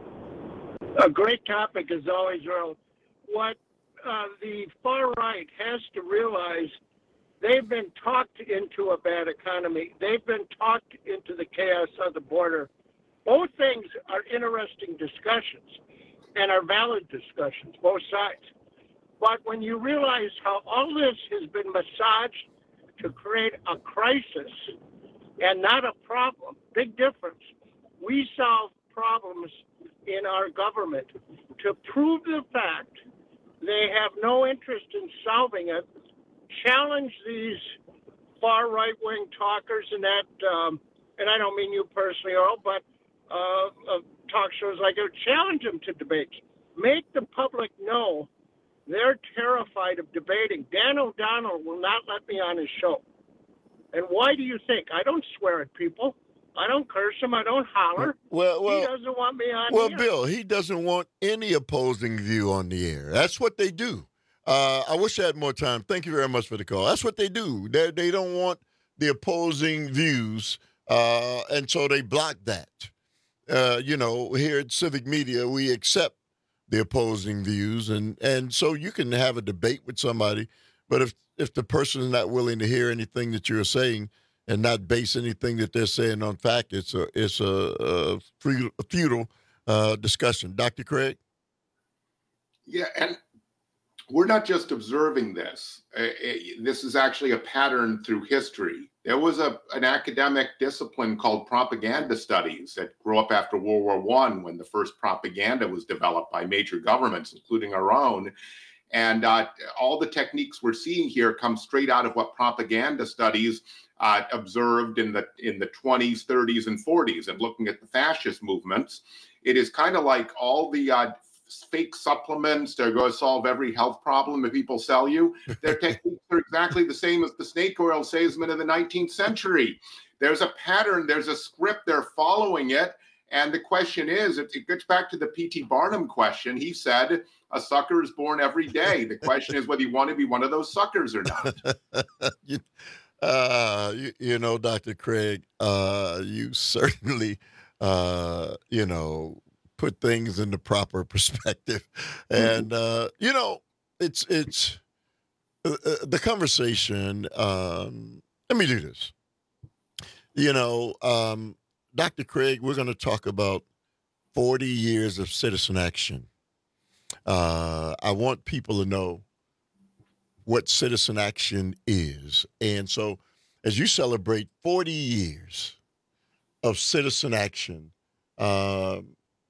A great topic as always, Earl. What uh, the far right has to realize, they've been talked into a bad economy. They've been talked into the chaos of the border. Both things are interesting discussions and are valid discussions, both sides. But when you realize how all this has been massaged to create a crisis and not a problem. Big difference. We solve problems in our government. To prove the fact they have no interest in solving it, challenge these far right-wing talkers and that, um, and I don't mean you personally, Earl, but uh, uh, talk shows like it, challenge them to debates. Make the public know they're terrified of debating. Dan O'Donnell will not let me on his show. And why do you think? I don't swear at people. I don't curse them. I don't holler. Well, well, he doesn't want me on Well, the air. Bill, he doesn't want any opposing view on the air. That's what they do. Uh, I wish I had more time. Thank you very much for the call. That's what they do. They they don't want the opposing views, uh, and so they block that. Uh, you know, here at Civic Media, we accept the opposing views, and, and so you can have a debate with somebody, but if, if the person is not willing to hear anything that you're saying and not base anything that they're saying on fact, it's a it's a, a, free, a futile uh, discussion. Doctor Craig? Yeah, and we're not just observing this. Uh, this is actually a pattern through history. There was a an academic discipline called propaganda studies that grew up after World War One, when the first propaganda was developed by major governments, including our own. And uh, all the techniques we're seeing here come straight out of what propaganda studies uh, observed in the in the twenties, thirties, and forties. And looking at the fascist movements, it is kind of like all the uh, fake supplements that are going to solve every health problem that people sell you. Their techniques are exactly the same as the snake oil salesman in the nineteenth century. There's a pattern, there's a script, they're following it. And the question is, it, it gets back to the P T Barnum question. He said, a sucker is born every day. The question is whether you want to be one of those suckers or not. you, uh, you, you know, Doctor Craig, uh, you certainly, uh, you know, put things in the proper perspective. And, uh, you know, it's, it's uh, the conversation. Um, let me do this. You know, um, Doctor Craig, we're going to talk about forty years of citizen action. Uh, I want people to know what citizen action is. And so as you celebrate forty years of citizen action, uh,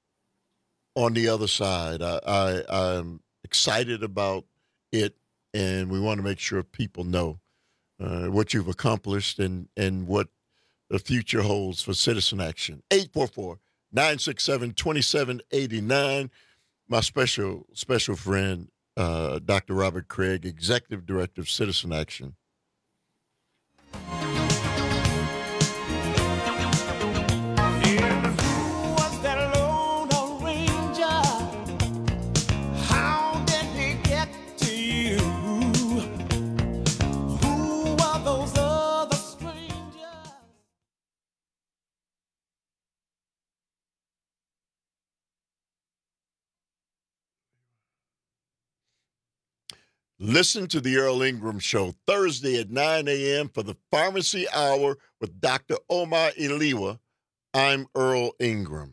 on the other side, I, I, I'm excited about it, and we want to make sure people know uh, what you've accomplished and, and what the future holds for citizen action. eight four four, nine six seven, two seven eight nine. My special, special friend, uh, Doctor Robert Craig, Executive Director of Citizen Action. Listen to the Earl Ingram Show Thursday at nine a.m. for the Pharmacy Hour with Doctor Omar Iliwa. I'm Earl Ingram.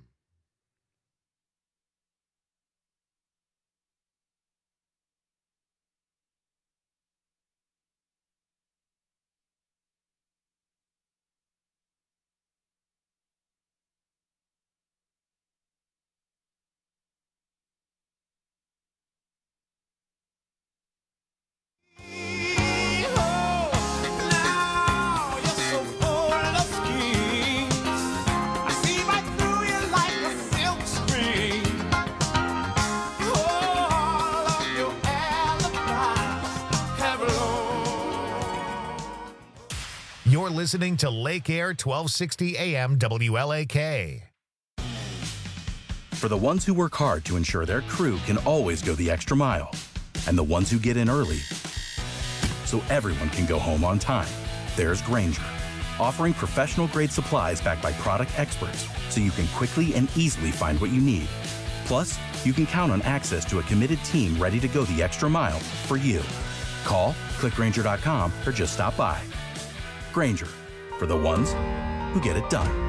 You're listening to Lake Air twelve sixty A M W L A K. For the ones who work hard to ensure their crew can always go the extra mile, and the ones who get in early so everyone can go home on time, there's Grainger, offering professional-grade supplies backed by product experts so you can quickly and easily find what you need. Plus, you can count on access to a committed team ready to go the extra mile for you. Call, click Grainger dot com, or just stop by. Grainger, for the ones who get it done.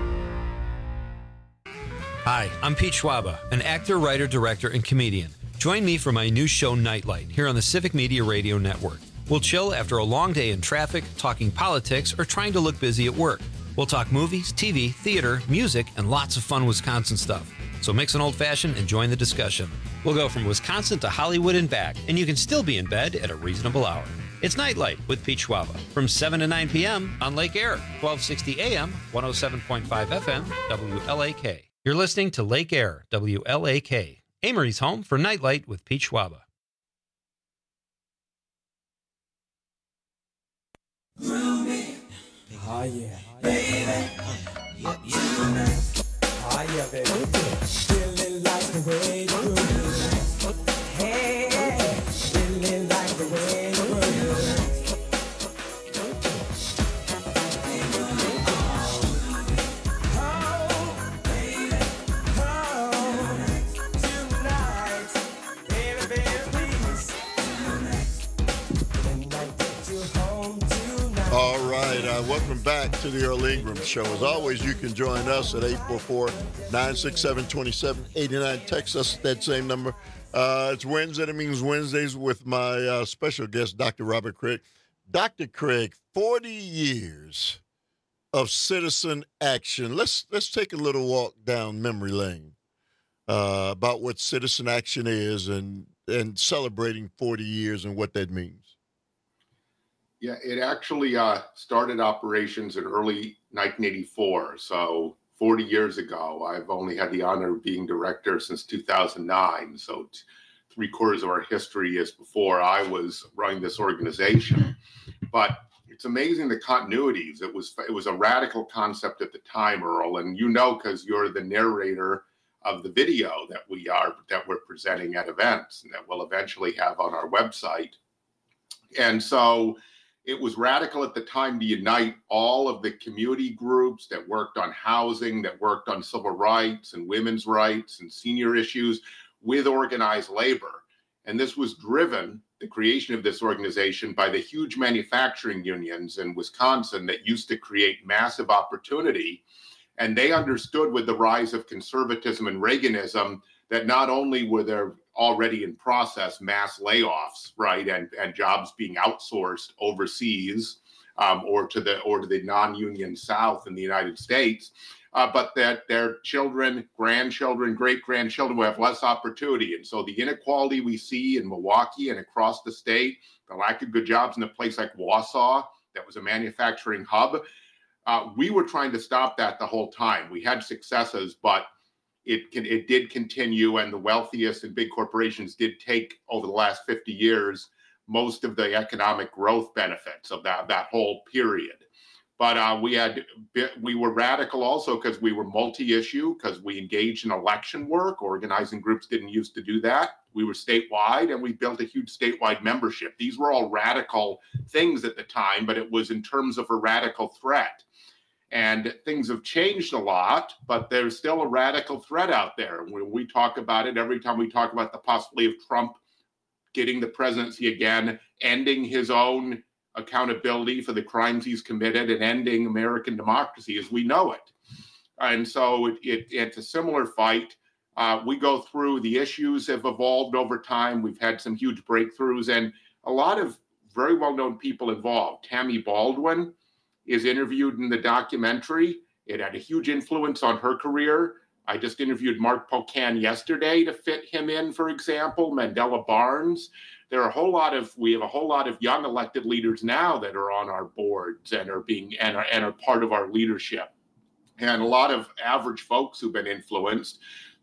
Hi, I'm Pete Schwaba, an actor, writer, director, and comedian. Join me for my new show, Nightlight, here on the Civic Media Radio Network. We'll chill after a long day in traffic, talking politics, or trying to look busy at work. We'll talk movies, T V, theater, music, and lots of fun Wisconsin stuff. So mix an old-fashioned and join the discussion. We'll go from Wisconsin to Hollywood and back, and you can still be in bed at a reasonable hour. It's Nightlight with Pete Schwaba from seven to nine p.m. on Lake Air, twelve sixty A M, one oh seven point five F M, W L A K. You're listening to Lake Air, W L A K. Amory's home for Nightlight with Pete Schwaba. Oh yeah, baby. Yep, yeah. Oh yeah, baby. Really like the way you move. Hey, really like the way you move. Oh, baby, oh, tonight, baby, baby, please. When I get you home tonight. All right, uh, welcome back to the Earl Ingram Show. As always, you can join us at eight four four, nine six seven, two seven eight nine. Text us at that same number. Uh, it's Wednesday. That means Wednesdays with my uh, special guest, Doctor Robert Craig. Doctor Craig, forty years of citizen action. Let's let's take a little walk down memory lane uh, about what citizen action is and and celebrating forty years and what that means. Yeah, it actually uh, started operations in early nineteen eighty-four. So forty years ago. I've only had the honor of being director since two thousand nine. So t- three quarters of our history is before I was running this organization. But it's amazing the continuities. It was it was a radical concept at the time, Earl, and you know because you're the narrator of the video that we are that we're presenting at events and that we'll eventually have on our website. And so it was radical at the time to unite all of the community groups that worked on housing, that worked on civil rights and women's rights and senior issues with organized labor. And this was driven, the creation of this organization, by the huge manufacturing unions in Wisconsin that used to create massive opportunity. And they understood with the rise of conservatism and Reaganism that not only were there already in process mass layoffs, right, and, and jobs being outsourced overseas um, or to the or to the non-union South in the United States, uh, but that their children, grandchildren, great-grandchildren will have less opportunity. And so the inequality we see in Milwaukee and across the state, the lack of good jobs in a place like Wausau, that was a manufacturing hub, uh, we were trying to stop that the whole time. We had successes, but It, can, it did continue, and the wealthiest and big corporations did take, over the last fifty years, most of the economic growth benefits of that, that whole period. But uh, we had we were radical also because we were multi-issue, because we engaged in election work. Organizing groups didn't used to do that. We were statewide, and we built a huge statewide membership. These were all radical things at the time, but it was in terms of a radical threat. And things have changed a lot, but there's still a radical threat out there. When we talk about it, every time we talk about the possibility of Trump getting the presidency again, ending his own accountability for the crimes he's committed and ending American democracy as we know it. And so it, it, it's a similar fight. Uh, we go through, the issues have evolved over time. We've had some huge breakthroughs and a lot of very well-known people involved. Tammy Baldwin is interviewed in the documentary. It had a huge influence on her career. I just interviewed Mark Pocan yesterday to fit him in, for example, Mandela Barnes. There are a whole lot of, we have a whole lot of young elected leaders now that are on our boards and are being, and are, and are part of our leadership. And a lot of average folks who've been influenced.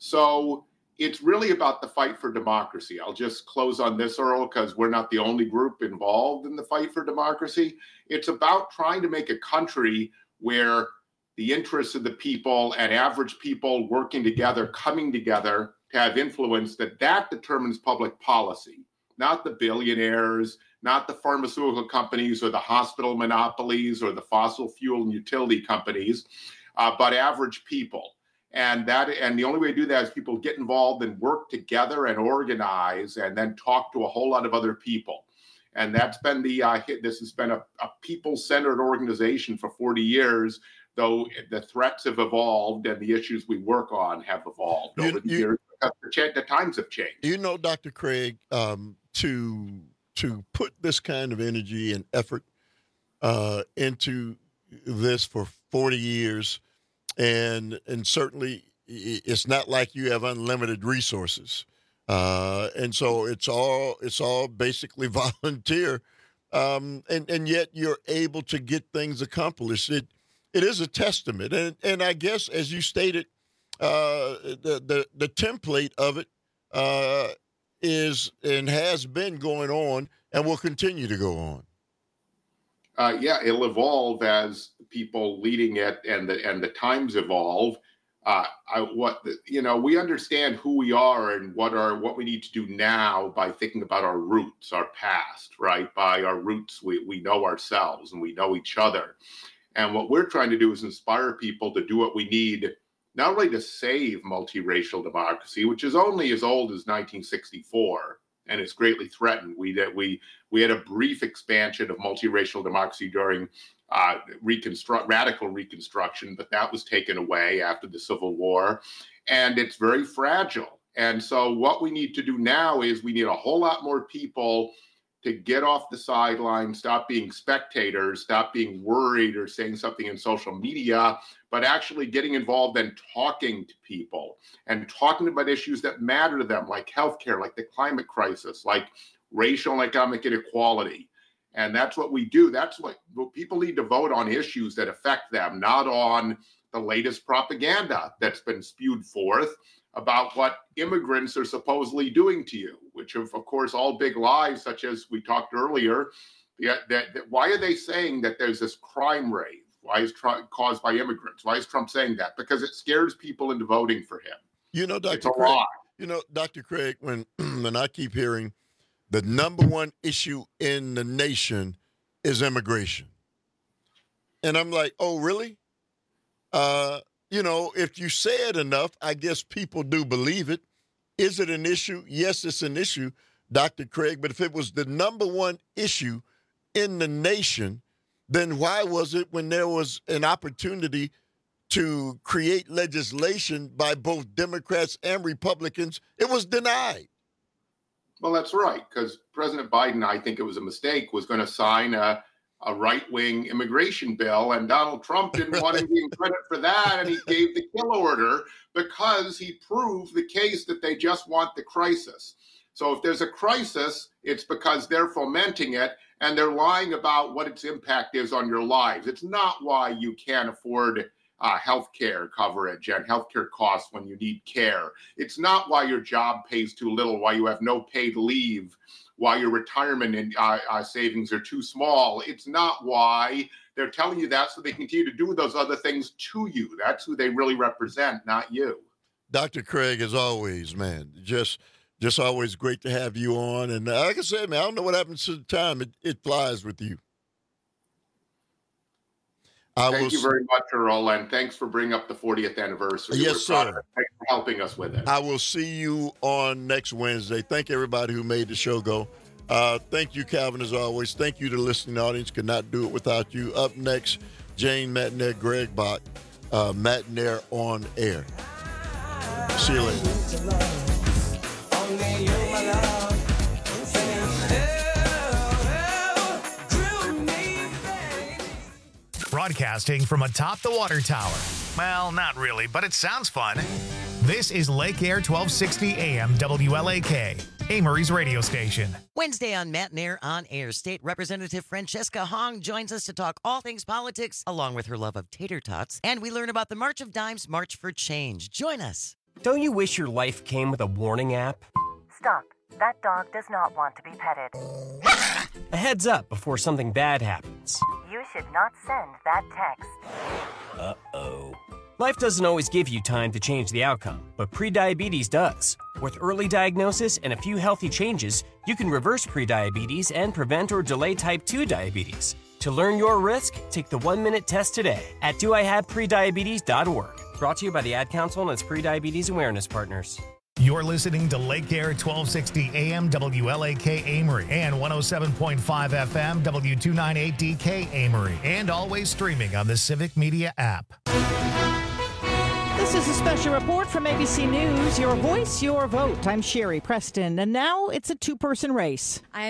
So it's really about the fight for democracy. I'll just close on this, Earl, because we're not the only group involved in the fight for democracy. It's about trying to make a country where the interests of the people and average people working together, coming together to have influence, that that determines public policy, not the billionaires, not the pharmaceutical companies or the hospital monopolies or the fossil fuel and utility companies, uh, but average people. And that, and the only way to do that is people get involved and work together and organize and then talk to a whole lot of other people. And that's been the, uh, this has been a, a people-centered organization for forty years, though the threats have evolved and the issues we work on have evolved You- over the you- years. Because The, cha- the times have changed. You know, Doctor Craig, um, to to put this kind of energy and effort uh, into this for forty years, and and certainly it's not like you have unlimited resources, uh, and so it's all it's all basically volunteer, um, and and yet you're able to get things accomplished. It it is a testament, and and I guess as you stated, uh, the the the template of it uh, is and has been going on, and will continue to go on. Uh, yeah, it'll evolve as people leading it and the and the times evolve. Uh, I, what the, you know, we understand who we are and what are what we need to do now by thinking about our roots, our past, right? By our roots, we we know ourselves and we know each other. And what we're trying to do is inspire people to do what we need, not only to save multiracial democracy, which is only as old as nineteen sixty-four. And it's greatly threatened. We that we we had a brief expansion of multiracial democracy during uh, reconstruct radical Reconstruction, but that was taken away after the Civil War, and it's very fragile. And so, what we need to do now is we need a whole lot more people to get off the sidelines, stop being spectators, stop being worried or saying something in social media, but actually getting involved and talking to people and talking about issues that matter to them, like healthcare, like the climate crisis, like racial and economic inequality. And that's what we do. That's what people need to vote on, issues that affect them, not on the latest propaganda that's been spewed forth about what immigrants are supposedly doing to you, which of, of course, all big lies, such as we talked earlier. That, that, that, why are they saying that there's this crime rate? Why is Trump caused by immigrants? Why is Trump saying that? Because it scares people into voting for him. You know, Doctor It's a Craig. lie. You know, Doctor Craig. When when I keep hearing the number one issue in the nation is immigration, and I'm like, oh, really? Uh, you know, if you say it enough, I guess people do believe it. Is it an issue? Yes, it's an issue, Doctor Craig. But if it was the number one issue in the nation, then why was it when there was an opportunity to create legislation by both Democrats and Republicans, it was denied? Well, that's right, because President Biden, I think it was a mistake, was going to sign a, a right-wing immigration bill, and Donald Trump didn't want him getting credit for that, and he gave the kill order because he proved the case that they just want the crisis. So if there's a crisis, it's because they're fomenting it, and they're lying about what its impact is on your lives. It's not why you can't afford uh, health care coverage and health care costs when you need care. It's not why your job pays too little, why you have no paid leave, why your retirement and, uh, uh, savings are too small. It's not why. They're telling you that so they continue to do those other things to you. That's who they really represent, not you. Doctor Craig, as always, man, just just always great to have you on. And like I said, man, I don't know what happens to the time. It, it flies with you. I Thank you s- very much, Earl, and thanks for bringing up the fortieth anniversary. Yes, We're proud sir. of it. Thanks for helping us with it. I will see you on next Wednesday. Thank everybody who made the show go. Uh, thank you, Calvin, as always. Thank you to the listening audience. Could not do it without you. Up next, Jane Matnair, Greg Bach, uh, Matnair on air. See you later. Broadcasting from atop the water tower. Well, not really, but it sounds fun. This is Lake Air twelve sixty A M W L A K, Amory's radio station. Wednesday on Matt Nair on Air, State Representative Francesca Hong joins us to talk all things politics, along with her love of tater tots, and we learn about the March of Dimes March for Change. Join us. Don't you wish your life came with a warning app? Stop. That dog does not want to be petted. A heads up before something bad happens. You should not send that text. Uh-oh. Life doesn't always give you time to change the outcome, but prediabetes does. With early diagnosis and a few healthy changes, you can reverse prediabetes and prevent or delay type two diabetes. To learn your risk, take the one-minute test today at do I have prediabetes dot org. Brought to you by the Ad Council and its prediabetes awareness partners. You're listening to Lake Air twelve sixty A M W L A K Amory and one oh seven point five F M W two ninety-eight D K Amory, and always streaming on the Civic Media app. This is a special report from A B C News. Your voice, your vote. I'm Sherry Preston, and now it's a two-person race. I